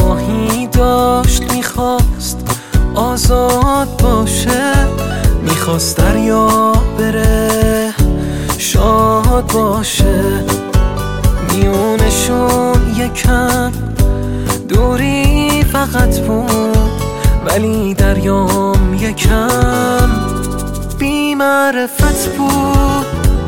ماهی داشت میخواست آزاد باشه، میخواست دریا بره شاد باشه. میونشون یکم دوری فقط بود، ولی دریام یکم بی معرفت بود.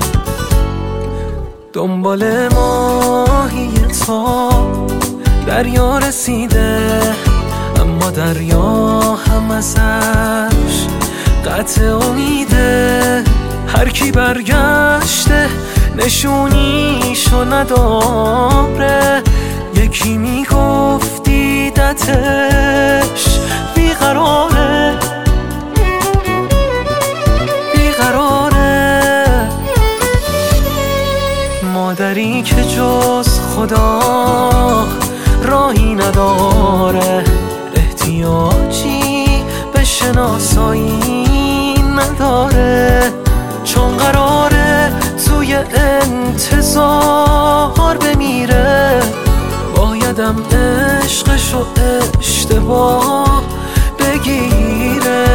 دنبال ماهی تا دریا رسیده، اما دریا هم ازش قطع امیده. هر کی برگشته نشونیشو نداره، یکی میگفت دیدتش بیقراره بیقراره. مادری که جز خدا راهی نداره، احتیاجی به شناسایی نداره. چون قراره توی انتظار بمیره، بایدم عشقشو اشتباه بگیره.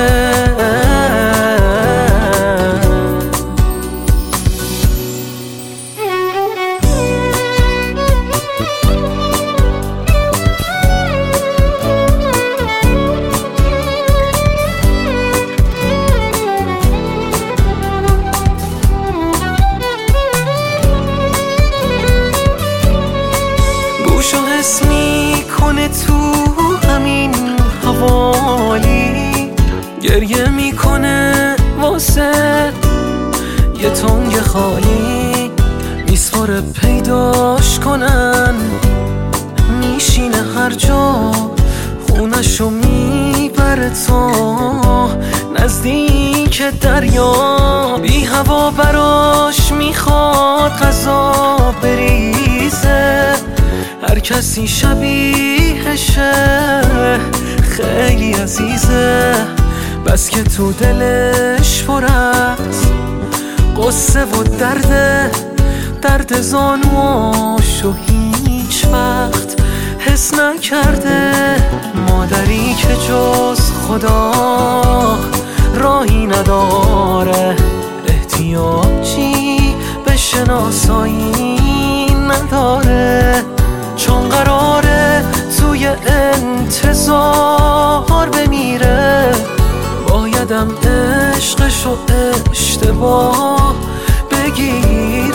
بوشو حس میکنه تو همین حوالی، گریه میکنه واسه یه تنگ خالی. میسپاره پیداش کنن، میشینه هر جا، خونشو میبره تا نزدیک دریا. بی هوا براش میخواد غذا بریزه، هر کسی شبیهشه خیلی عزیزه. بس که تو دلش پر از قصه و درد زانواشو هیچ وقت حس نکرده. مادری که جز خدا راهی نداره، احتیاجی به شناسایی نداره. چون قراره توی انتظار بمیره، بایدم عشقشو اشتباه بگیره.